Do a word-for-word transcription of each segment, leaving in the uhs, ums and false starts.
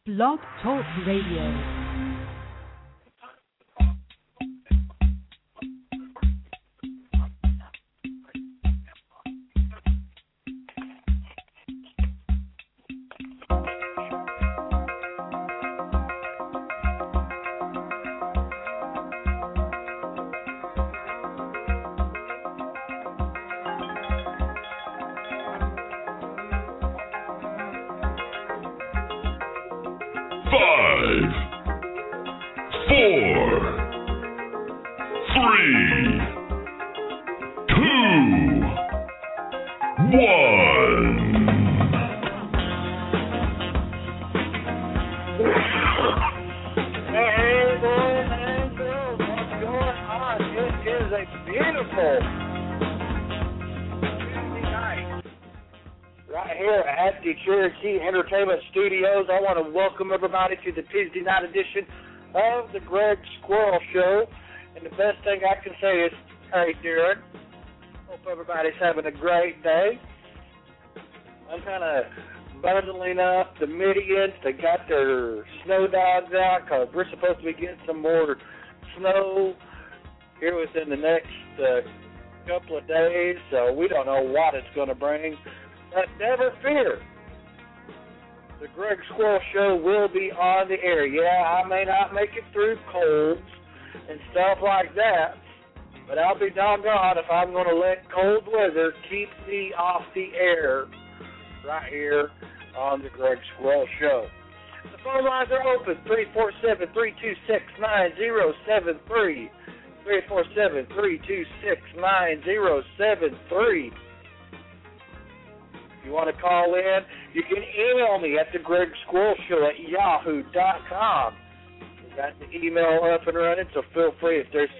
Blog Talk Radio. Entertainment Studios. I want to welcome everybody to the Tuesday night edition of the Greg Squirrel Show. And the best thing I can say is, hey, Darren, hope everybody's having a great day. I'm kind of bundling up the Midians. They got their snow dogs out because we're supposed to be getting some more snow here within the next uh, couple of days. So we don't know what it's going to bring. But never fear. The Greg Squirrel Show will be on the air. Yeah, I may not make it through colds and stuff like that, but I'll be doggone if I'm going to let cold weather keep me off the air right here on the Greg Squirrel Show. The phone lines are open, three four seven, three two six, nine zero seven three, three four seven, three two six, nine zero seven three. If you want to call in, you can email me at the Greg Squirrel Show at yahoo dot com. We got the email up and running, so feel free. If there's,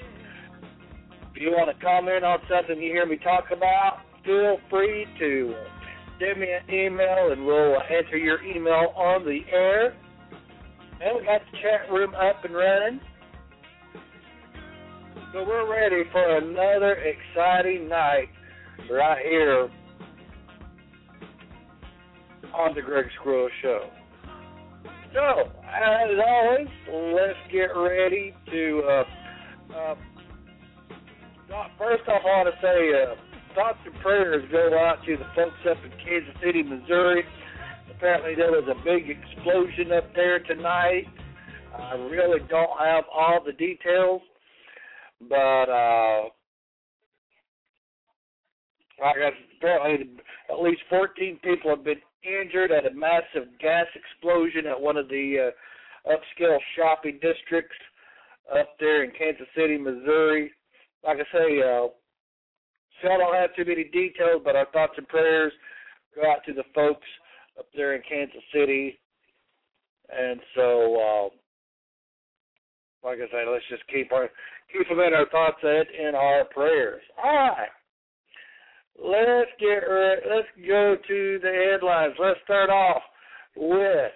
if you want to comment on something you hear me talk about, feel free to send me an email, and we'll answer your email on the air. And we got the chat room up and running. So we're ready for another exciting night right here on the Greg Squirrel Show. So, as always, let's get ready to, uh, uh, first off, I want to say, uh, thoughts and prayers go out to the folks up in Kansas City, Missouri. Apparently there was a big explosion up there tonight. I really don't have all the details, but, uh, I guess apparently at least fourteen people have been injured at a massive gas explosion at one of the uh, upscale shopping districts up there in Kansas City, Missouri. Like I say, uh, so I don't have too many details, but our thoughts and prayers go out to the folks up there in Kansas City. And so, uh, like I say, let's just keep our keep them in our thoughts and in our prayers. All right. Let's get right, let's go to the headlines. Let's start off with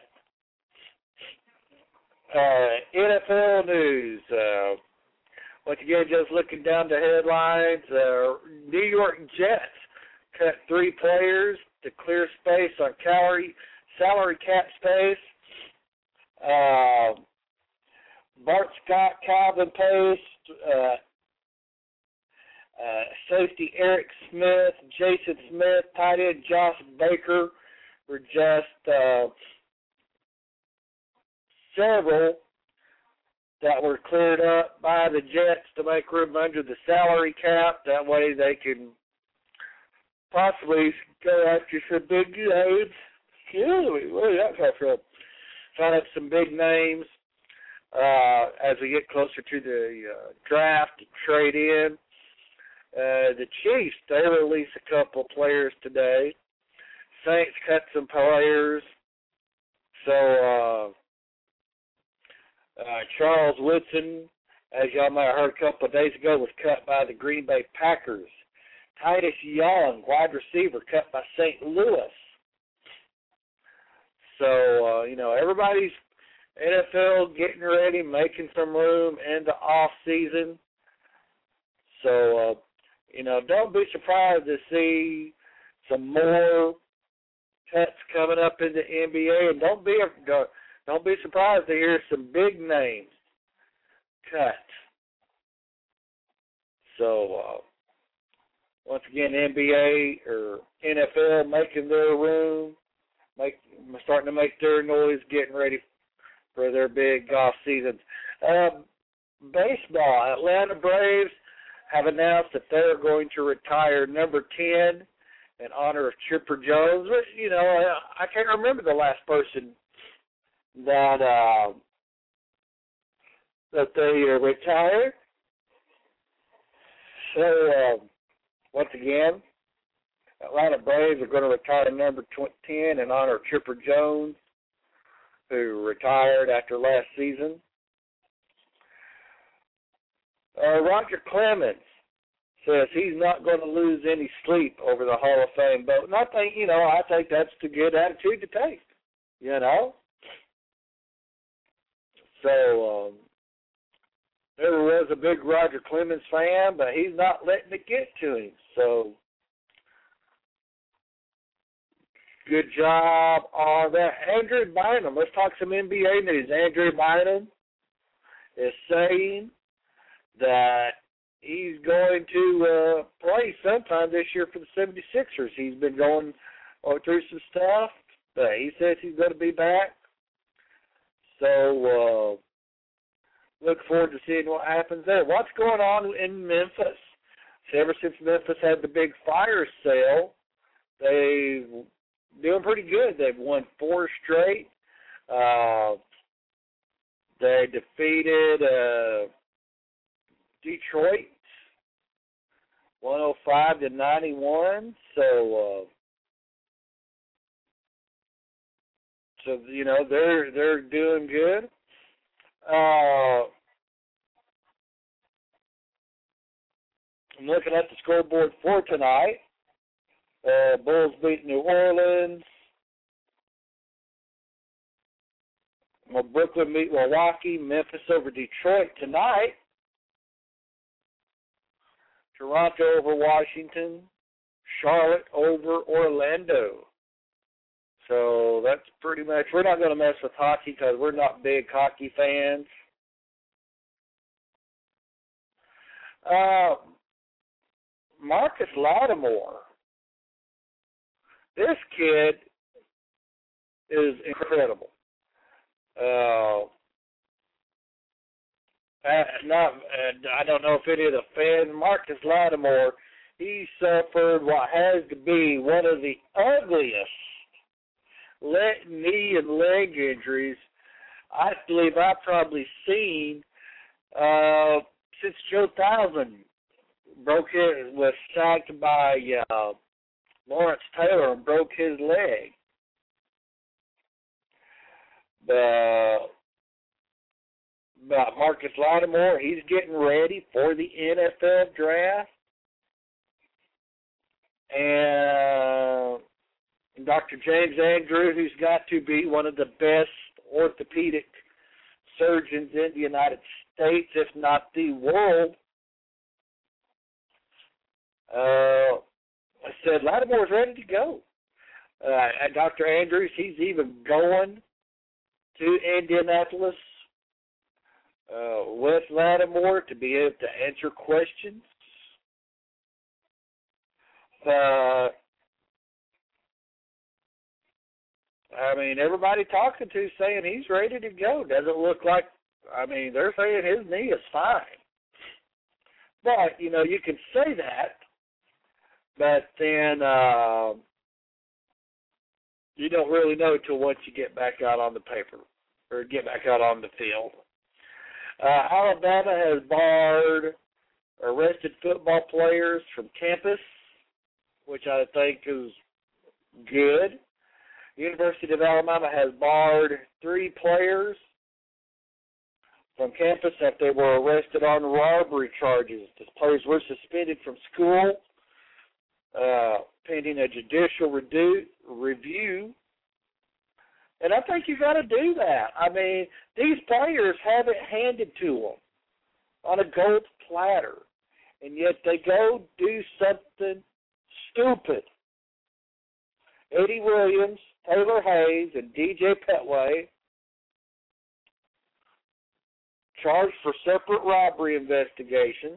uh, N F L news. Uh, once again, just looking down the headlines, uh, New York Jets cut three players to clear space on salary, salary cap space. Uh, Bart Scott, Calvin Post, uh, Uh, safety Eric Smith, Jason Smith, tight end Josh Baker were just uh, several that were cleared up by the Jets to make room under the salary cap. That way they can possibly go after some big names. Excuse me, where did that come from? Sign up some big names uh, as we get closer to the uh, draft and trade in. Uh, the Chiefs, they released a couple players today. Saints cut some players. So, uh, uh, Charles Woodson, as y'all might have heard a couple of days ago, was cut by the Green Bay Packers. Titus Young, wide receiver, cut by Saint Louis. So, uh, you know, everybody's N F L getting ready, making some room in the off season. So, uh, you know, don't be surprised to see some more cuts coming up in the N B A, and don't be don't be surprised to hear some big names cut. So, uh, once again, N B A or N F L making their room, make, starting to make their noise, getting ready for their big golf season. Uh, baseball, Atlanta Braves have announced that they're going to retire number ten in honor of Chipper Jones. But, you know, I, I can't remember the last person that uh, that they uh, retired. So, uh, once again, Atlanta Braves are going to retire number ten in honor of Chipper Jones, who retired after last season. Uh, Roger Clemens says he's not going to lose any sleep over the Hall of Fame vote. And I think, you know, I think that's the good attitude to take, you know. So, um, there was a big Roger Clemens fan, but he's not letting it get to him. So, good job on that. Andrew Bynum, let's talk some N B A news. Andrew Bynum is saying that he's going to uh, play sometime this year for the seventy-sixers. He's been going uh, through some stuff, but he says he's going to be back. So, uh, look forward to seeing what happens there. What's going on in Memphis? So ever since Memphis had the big fire sale, they've doing pretty good. They've won four straight. Uh, they defeated uh, Detroit one oh five to ninety-one. So, uh, so you know they're they're doing good. Uh, I'm looking at the scoreboard for tonight. Uh, Bulls beat New Orleans. Brooklyn beat Milwaukee. Memphis over Detroit tonight. Toronto over Washington. Charlotte over Orlando. So that's pretty much, we're not going to mess with hockey because we're not big hockey fans. Uh, Marcus Lattimore. This kid is incredible. Uh, not, uh, I don't know if any of the fans, Marcus Lattimore, he suffered what has to be one of the ugliest leg, knee and leg injuries I believe I've probably seen uh, since Joe Thousand broke his, was sacked by uh, Lawrence Taylor and broke his leg. The, but Marcus Lattimore, he's getting ready for the N F L draft. And Doctor James Andrew, who's got to be one of the best orthopedic surgeons in the United States, if not the world, uh, I said Lattimore's ready to go. Uh, and Doctor Andrews, he's even going to Indianapolis uh, with Lattimore to be able to answer questions. Uh, I mean, everybody talking to saying he's ready to go. Doesn't look like, I mean, they're saying his knee is fine. But, you know, you can say that, but then uh, you don't really know until once you get back out on the paper or get back out on the field. Uh, Alabama has barred arrested football players from campus, which I think is good. The University of Alabama has barred three players from campus after they were arrested on robbery charges. The players were suspended from school uh, pending a judicial redu- review. And I think you got to do that. I mean, these players have it handed to them on a gold platter, and yet they go do something stupid. Eddie Williams, Taylor Hayes, and D J Petway charged for separate robbery investigations.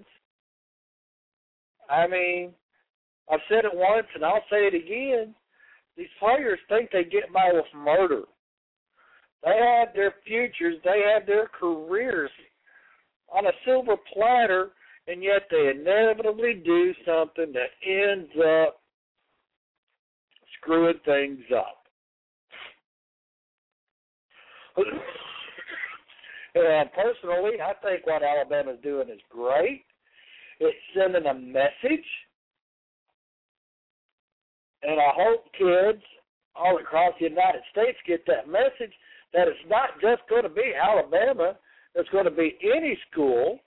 I mean, I've said it once and I'll say it again. These players think they get by with murder. They have their futures, they have their careers on a silver platter, and yet they inevitably do something that ends up screwing things up. And personally, I think what Alabama's doing is great. It's sending a message. And I hope kids all across the United States get that message that it's not just going to be Alabama. It's going to be any school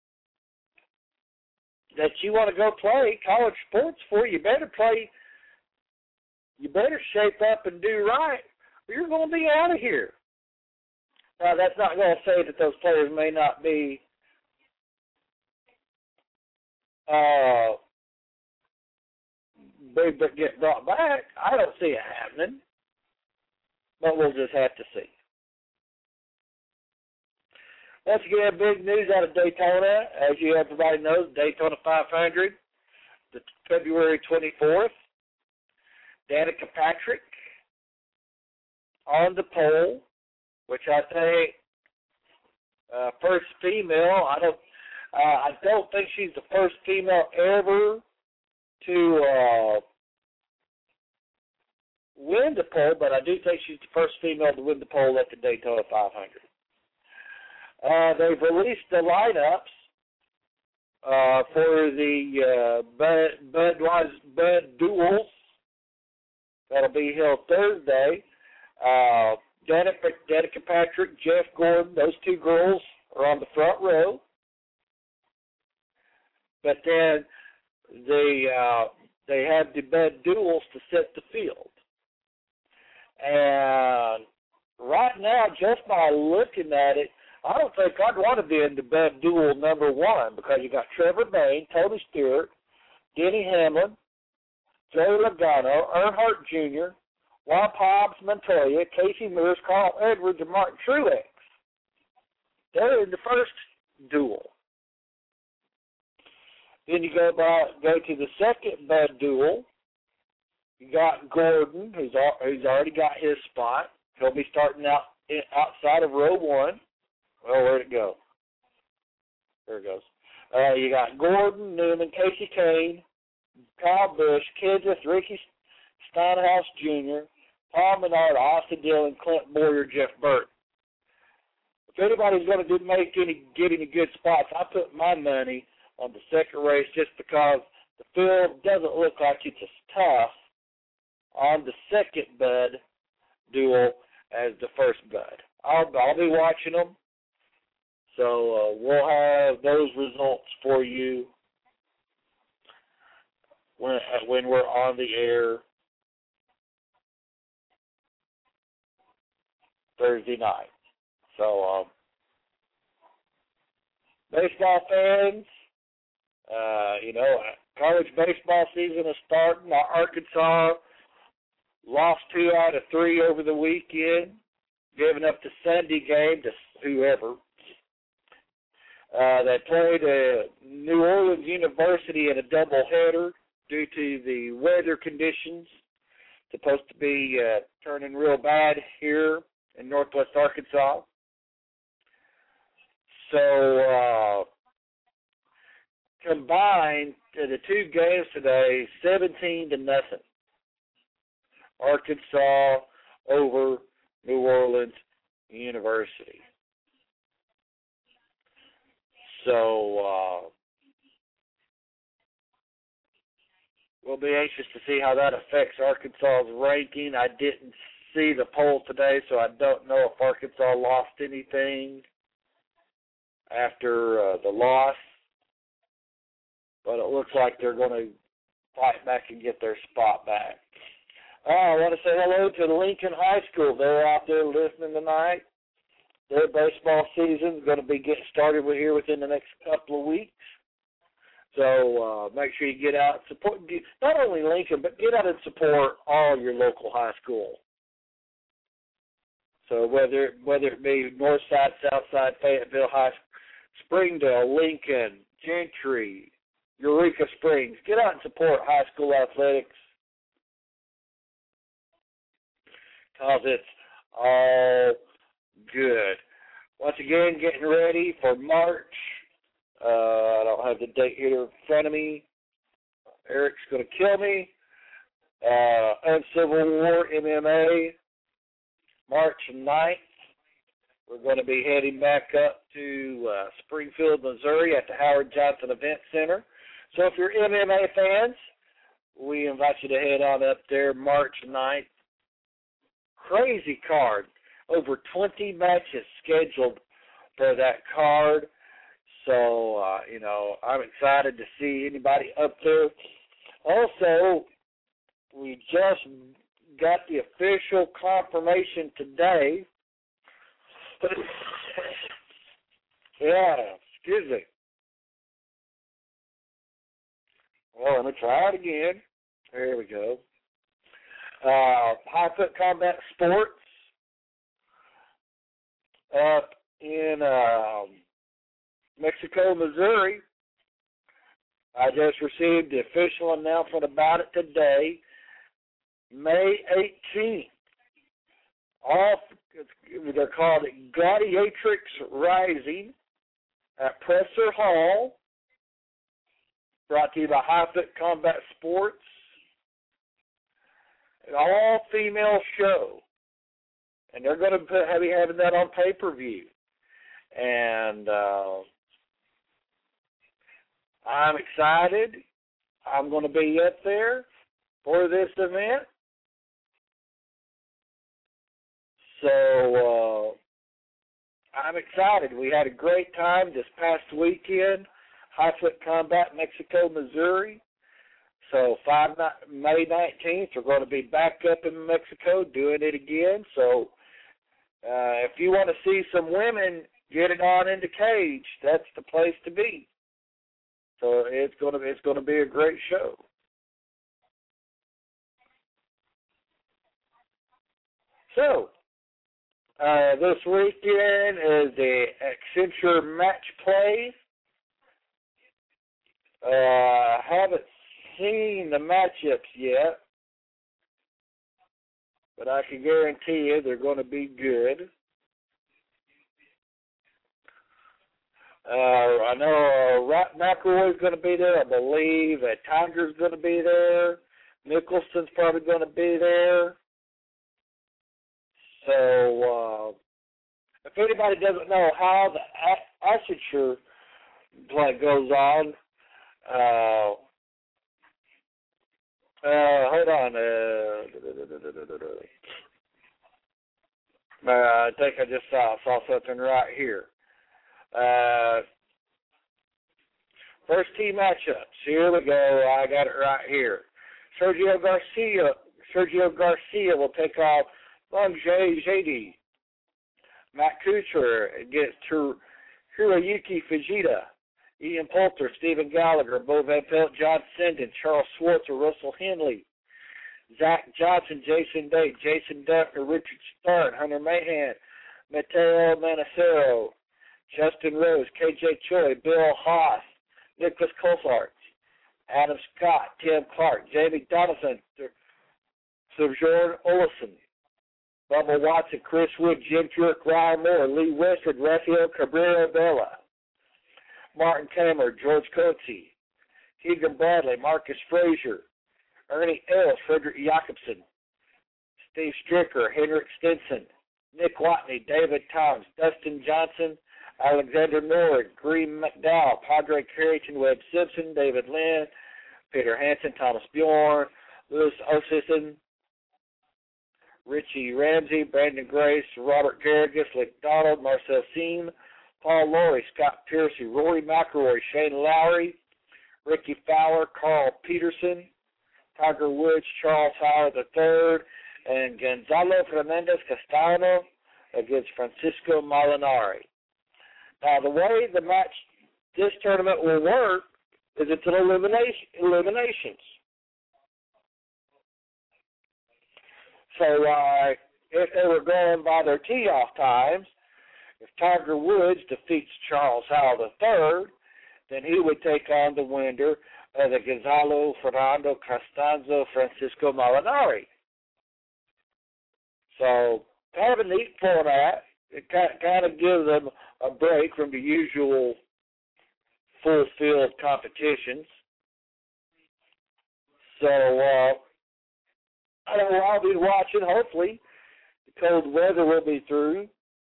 that you want to go play college sports for. You better play, you better shape up and do right, or you're going to be out of here. Now, that's not going to say that those players may not be uh, big but get brought back. I don't see it happening, but we'll just have to see. Once again, big news out of Daytona. As you everybody knows, Daytona five hundred, the February twenty-fourth. Danica Patrick on the pole, which I think uh, first female. I don't. Uh, I don't think she's the first female ever to uh, win the pole, but I do think she's the first female to win the pole at the Daytona five hundred. Uh, they've released the lineups uh, for the uh, Bud, Budweiser Bud Duels. That'll be held Thursday. Uh, Danica, Danica Patrick, Jeff Gordon, those two girls are on the front row. But then they uh, they have the Bud Duels to set the field. And right now, just by looking at it, I don't think I'd want to be in the Bud Duel number one because you got Trevor Bayne, Tony Stewart, Denny Hamlin, Joey Logano, Earnhardt Junior, Juan Hobbs Montoya, Casey Mears, Carl Edwards, and Martin Truex. They're in the first duel. Then you go by go to the second Bud Duel. You got Gordon, who's who's already got his spot. He'll be starting out in, outside of row one. Well, where'd it go? There it goes. Uh, you got Gordon, Newman, Casey Kane, Kyle Busch, Kenseth, Ricky Stenhouse Junior, Paul Menard, Austin Dillon, Clint Boyer, Jeff Burton. If anybody's going to do, make any get any good spots, I put my money on the second race just because the field doesn't look like it's as tough on the second Bud Duel as the first Bud. I'll, I'll be watching them. So uh, we'll have those results for you when when we're on the air Thursday night. So um, baseball fans, uh, you know, college baseball season is starting. Now, Arkansas lost two out of three over the weekend, giving up the Sunday game to whoever. Uh, they played uh, New Orleans University in a doubleheader due to the weather conditions. Supposed to be uh, turning real bad here in northwest Arkansas. So uh, combined, uh, the two games today, seventeen to nothing. Arkansas over New Orleans University. So uh, we'll be anxious to see how that affects Arkansas's ranking. I didn't see the poll today, so I don't know if Arkansas lost anything after uh, the loss. But it looks like they're going to fight back and get their spot back. Uh, I want to say hello to the Lincoln High School. They're out there listening tonight. Their baseball season is going to be getting started here within the next couple of weeks. So uh, make sure you get out and support, not only Lincoln, but get out and support all your local high school. So whether whether it be North Side, South Side, Fayetteville High, Springdale, Lincoln, Gentry, Eureka Springs. Get out and support high school athletics because it's all good. Once again, getting ready for March. Uh, I don't have the date here in front of me. Eric's going to kill me. Uh, Uncivil War M M A, March ninth. We're going to be heading back up to uh, Springfield, Missouri at the Howard Johnson Event Center. So if you're M M A fans, we invite you to head on up there March ninth. Crazy card. Over twenty matches scheduled for that card. So, uh, you know, I'm excited to see anybody up there. Also, we just got the official confirmation today. yeah, excuse me. Well, let me try it again. There we go. Uh, High Foot Combat Sports up in um, Mexico, Missouri. I just received the official announcement about it today. May eighteenth. Off, they're called Gladiatrix Rising at Presser Hall. Brought to you by High Foot Combat Sports. An all-female show. And they're going to put, be having that on pay-per-view. And uh, I'm excited. I'm going to be up there for this event. So uh, I'm excited. We had a great time this past weekend. High Foot Combat, Mexico, Missouri. So five, May nineteenth, we're going to be back up in Mexico doing it again. So uh, if you want to see some women get it on in the cage, that's the place to be. So it's going to it's going to be a great show. So uh, this weekend is the Accenture Match Play. Uh, haven't seen the matchups yet, but I can guarantee you they're going to be good. Uh, I know uh, McElroy's going to be there. I believe uh, Tiger's going to be there. Nicholson's probably going to be there. So, uh, if anybody doesn't know how the Accenture play goes on, uh, uh, hold on. Uh, uh, I think I just saw saw something right here. Uh, first team matchups. Here we go. I got it right here. Sergio Garcia. Sergio Garcia will take off Long J D. Matt Kuchar against Hiroyuki Fujita. Ian Poulter, Stephen Gallagher, Bo Van Pelt, John Sinden, Charles Schwartz, Russell Henley, Zach Johnson, Jason Day, Jason Duffner, Richard Starr, Hunter Mahan, Mateo Manacero, Justin Rose, K J Choi, Bill Haas, Nicholas Colsart, Adam Scott, Tim Clark, Jamie Donaldson, Sojourn Olson, Bubba Watson, Chris Wood, Jim Turk, Ryan Moore, Lee Westwood, Rafael Cabrera Vela, Martin Tamer, George Coetzee, Keegan Bradley, Marcus Frazier, Ernie Els, Frederick Jacobson, Steve Stricker, Henrik Stinson, Nick Watney, David Toms, Dustin Johnson, Alexander Norwood, Green McDowell, Padre Carrington, Webb Simpson, David Lynn, Peter Hansen, Thomas Bjorn, Louis Osison, Richie Ramsey, Brandon Grace, Robert Garrigus, Lick Donald, Marcel Seam, Paul Laurie, Scott Piercy, Rory McIlroy, Shane Lowry, Ricky Fowler, Carl Peterson, Tiger Woods, Charles Howard the third, and Gonzalo Fernandez Castellano against Francisco Molinari. Now, the way the match, this tournament will work is it's an elimination, eliminations. So, uh, if they were going by their tee-off times, if Tiger Woods defeats Charles Howell the third, then he would take on the winner of the Gonzalo Fernando Costanzo Francisco Molinari. So, kind of a neat format. It kind of gives them a break from the usual full-field competitions. So, uh, I don't know, I'll be watching, hopefully. The cold weather will be through.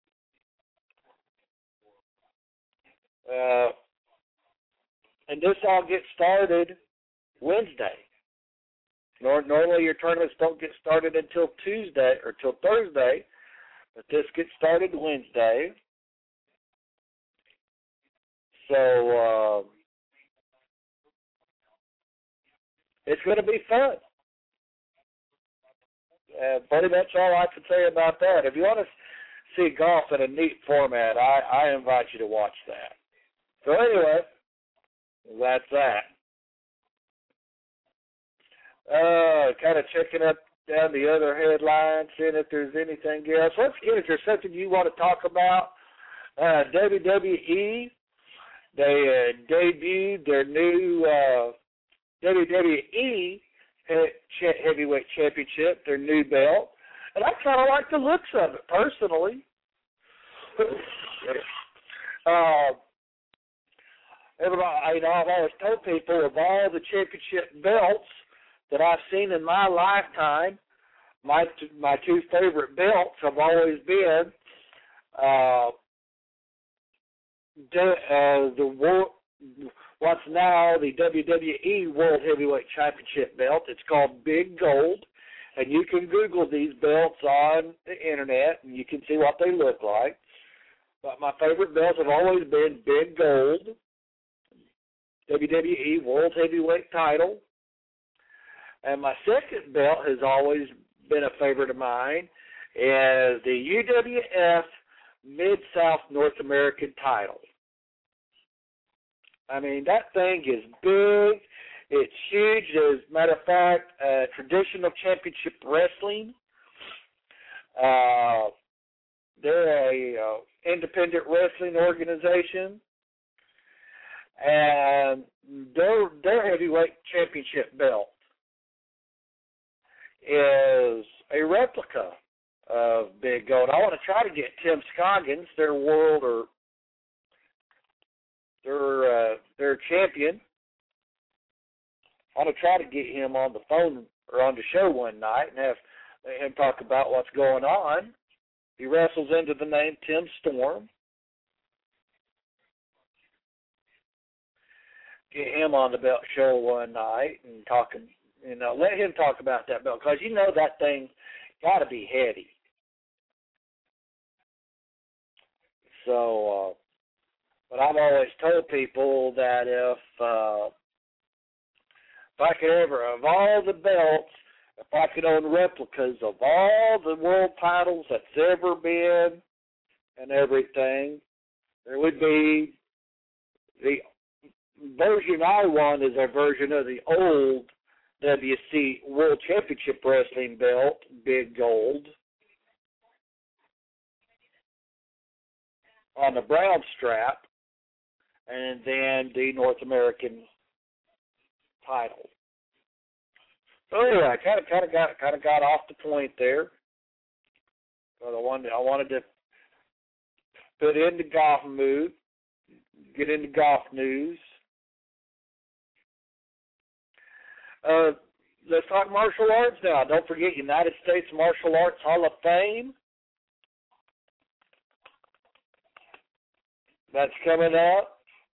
Uh, and this all gets started Wednesday. Normally your tournaments don't get started until Tuesday or till Thursday, but this gets started Wednesday. So uh, it's going to be fun. Uh, pretty much all I can say about that. If you want to see golf in a neat format, I, I invite you to watch that. So anyway, that's that. Uh, kind of checking up down the other headlines, seeing if there's anything else. Once again, if there's something you want to talk about, uh, W W E, they uh, debuted their new uh, W W E Heavyweight Championship, their new belt, and I kind of like the looks of it personally. uh, everybody, you know, I've always told people of all the championship belts that I've seen in my lifetime, my my two favorite belts have always been uh, the, uh, the world, what's now the W W E World Heavyweight Championship belt. It's called Big Gold, and you can Google these belts on the internet, and you can see what they look like. But my favorite belts have always been Big Gold, W W E World Heavyweight title. And my second belt has always been a favorite of mine, is the U W F Mid-South North American title. I mean, that thing is big. It's huge. As a matter of fact, uh, traditional championship wrestling, uh, they're a uh, independent wrestling organization, and their, their heavyweight championship belt is a replica of Big Gold. I want to try to get Tim Scoggins, their world or their uh, their champion. I want to try to get him on the phone or on the show one night and have him talk about what's going on. He wrestles under the name Tim Storm. Get him on the belt show one night and talking. You know, let him talk about that belt, because you know that thing got to be heady. So, uh, but I've always told people that if uh, if I could ever, of all the belts, if I could own replicas of all the world titles that's ever been and everything, there would be the version I want is a version of the old W C World Championship Wrestling belt, Big Gold, on the brown strap, and then the North American title. So anyway, I kind of, kind of got, kind of got off the point there. But I wanted, I wanted to put into golf mood, get into golf news. Uh, let's talk martial arts now. Don't forget United States Martial Arts Hall of Fame. That's coming up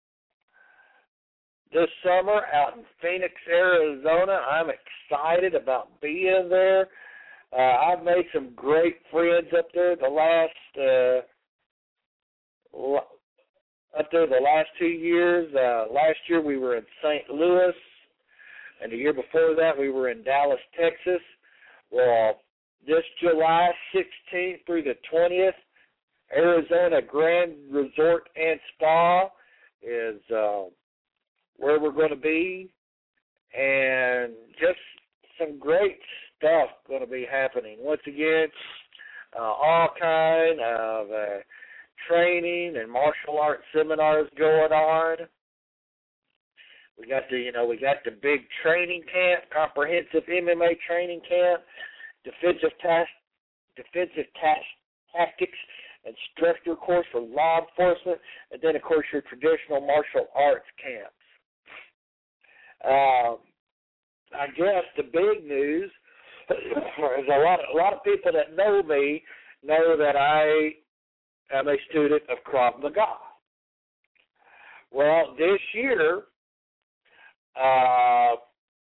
this summer out in Phoenix, Arizona. I'm excited about being there. Uh, I've made some great friends up there the last uh, up there the last two years. Uh, last year we were in Saint Louis. And the year before that, we were in Dallas, Texas. Well, this July sixteenth through the twentieth, Arizona Grand Resort and Spa is uh, where we're going to be. And just some great stuff going to be happening. Once again, uh, all kind of uh, training and martial arts seminars going on. We got the, you know, we got the big training camp, comprehensive M M A training camp, defensive task, defensive task, tactics, instructor course for law enforcement, and then of course your traditional martial arts camps. Uh, I guess the big news is a lot, a lot of people that know me know that I am a student of Krav Maga. Well, this year, uh,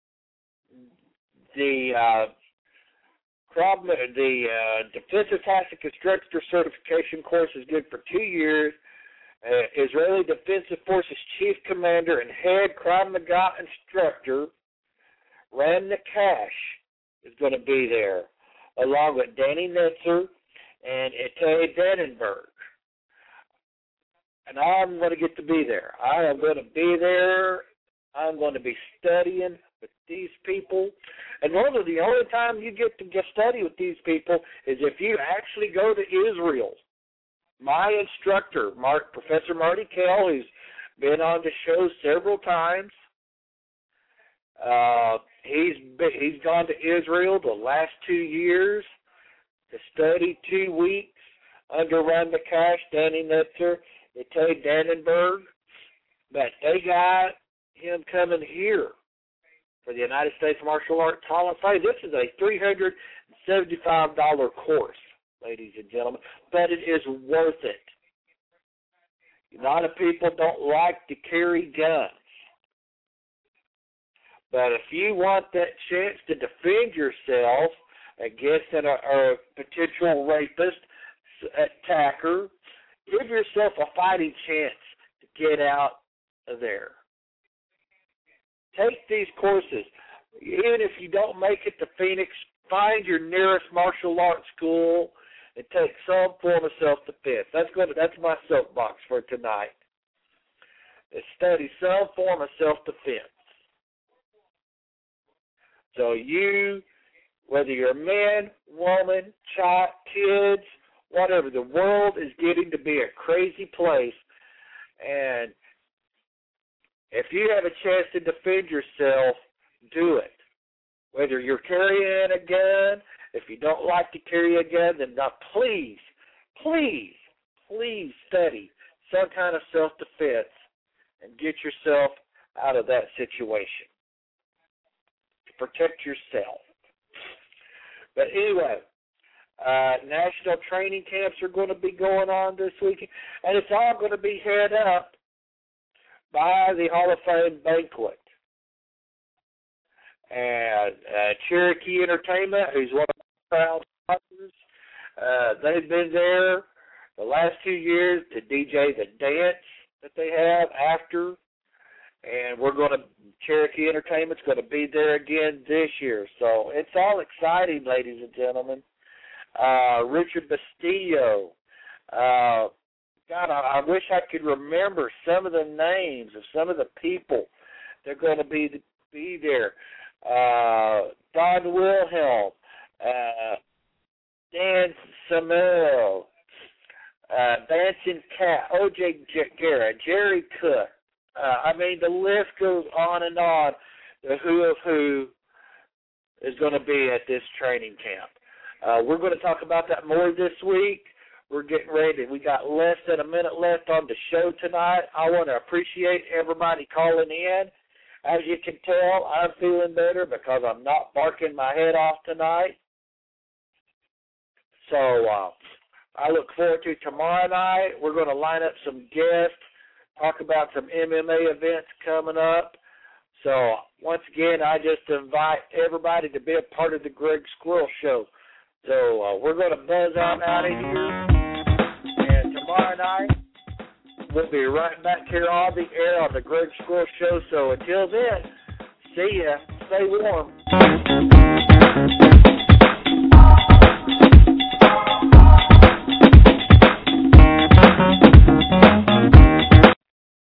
the uh, Krav the uh, Defensive Tactic Instructor Certification course is good for two years. Uh, Israeli Defensive Forces Chief Commander and Head Krav Maga Instructor Ram Nakash is going to be there, along with Danny Netzer and Itay Dannenberg. And I'm going to get to be there. I am going to be there. I'm going to be studying with these people. And one of the only time you get to get study with these people is if you actually go to Israel. My instructor, Mark, Professor Marty Kell, who's been on the show several times, uh, he's been, he's gone to Israel the last two years to study two weeks under Ram Nakash, Danny Netzer, Itay Dannenberg. But they got him coming here for the United States Martial Arts Hall of Fame. This is a three hundred seventy-five dollars course, ladies and gentlemen, but it is worth it. A lot of people don't like to carry guns. But if you want that chance to defend yourself against an, a, a potential rapist, attacker, give yourself a fighting chance to get out of there. Take these courses. Even if you don't make it to Phoenix, find your nearest martial arts school and take some form of self-defense. That's going to, that's my soapbox for tonight. Is study some form of self-defense. So you, whether you're a man, woman, child, kids, whatever, the world is getting to be a crazy place, and if you have a chance to defend yourself, do it. Whether you're carrying a gun, if you don't like to carry a gun, then now please, please, please study some kind of self-defense and get yourself out of that situation to protect yourself. But anyway, uh, national training camps are going to be going on this weekend, and it's all going to be head up by the Hall of Fame banquet. And uh, Cherokee Entertainment, who's one of the proud sponsors, uh, they've been there the last two years to D J the dance that they have after. And we're going to, Cherokee Entertainment's going to be there again this year. So it's all exciting, ladies and gentlemen. Uh, Richard Bastillo, uh, God, I, I wish I could remember some of the names of some of the people that are going to be be there. Uh, Don Wilhelm, uh, Dan Samuel, uh, Dancing Cat, O J Garrett, Jerry Cook. Uh, I mean, the list goes on and on. The who of who is going to be at this training camp. Uh, we're going to talk about that more this week. We're getting ready. We got less than a minute left on the show tonight. I want to appreciate everybody calling in. As you can tell, I'm feeling better because I'm not barking my head off tonight. So uh, I look forward to tomorrow night. We're going to line up some guests, talk about some M M A events coming up. So once again, I just invite everybody to be a part of the Greg Squirrel Show. So uh, we're going to buzz on out of here. And tomorrow night, we'll be right back here on the air on the Greg Squirrel Show. So until then, see ya. Stay warm.